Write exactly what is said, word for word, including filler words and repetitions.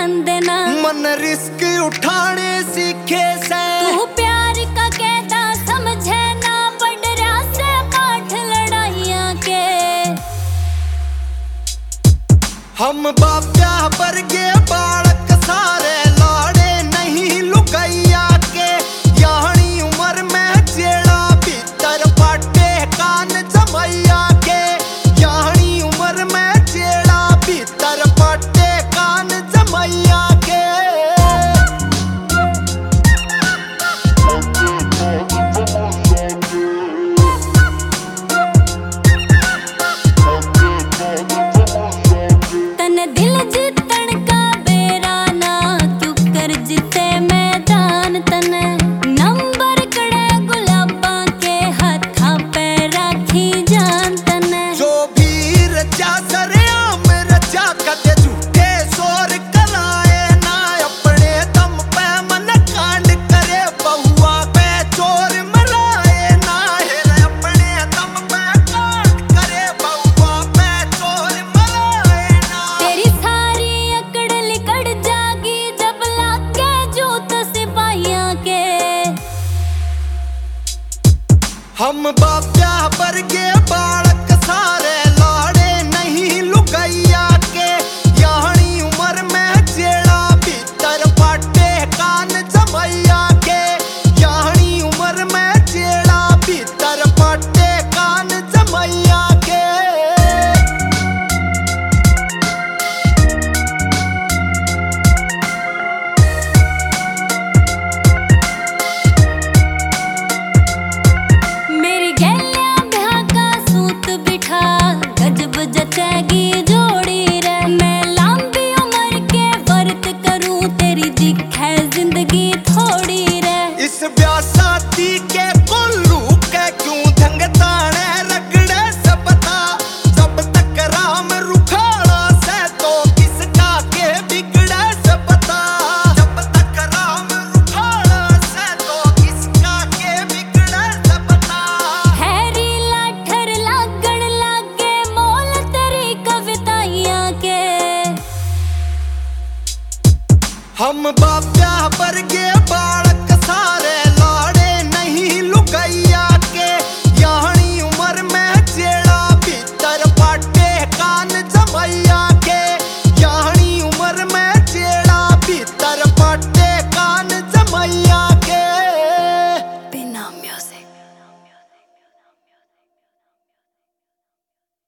मान देना। मन रिस्क उठाने सीखे से तू प्यार का कहता समझे ना, बडरा से पाठ लड़ाइयाँ के। हम बाप्या वर्गे बालक सारे लाड़े नहीं लुगाइया के। यानी उम्र में जेड़ा भीतर बाटे कान जमैया के। यानी उम्र में जेड़ा भीतर बाटे कान जमैया के। तने दिल जीतन का बेरा ना, क्यों कर जीते मैदान तने। नंबर कड़े गुलाबा के हाथा पे राखी जान तने। जो भी रचा सरेआम रचा कदे झूठे शोर कराए ना। अपने दम पे मन कांड करे बहुआ पे चोर मराए ना। हेरे अपने दम पे कांड करे बहुआ पे चोर मराए ना। तेरी सारी अकड़ लिकड़ जागी जब लाके जूत सिपाहियाँ के। हम बाप्या वर्गे बालक सारे लाड़े नहीं लुगाइया के। यानी उम्र में जेड़ा भीतर बाटे कान जमैया के। यानी उम्र में जेड़ा भीतर बाटे कान जमैया के। मेरी गैलिया ब्याह का सूत बिठा, गजब जचेगी जोड़ी रे। मैं लंबी उम्र के व्रत करूं, तेरी दिखे जिंदगी थोड़ी रे। इस ब्यासाती के कोल्लू के क्यों धंगताने रगड़े से बता। जब तक राम रुखाड़ा से तो किसका के बिगड़े से बता। जब तक राम रुखाड़ा से तो किसका के बिगड़े से बता। हैरी लाठर लागण लागे मोल तेरी कविताइयाँ के। हम बाप्या वर्गे बालक सारे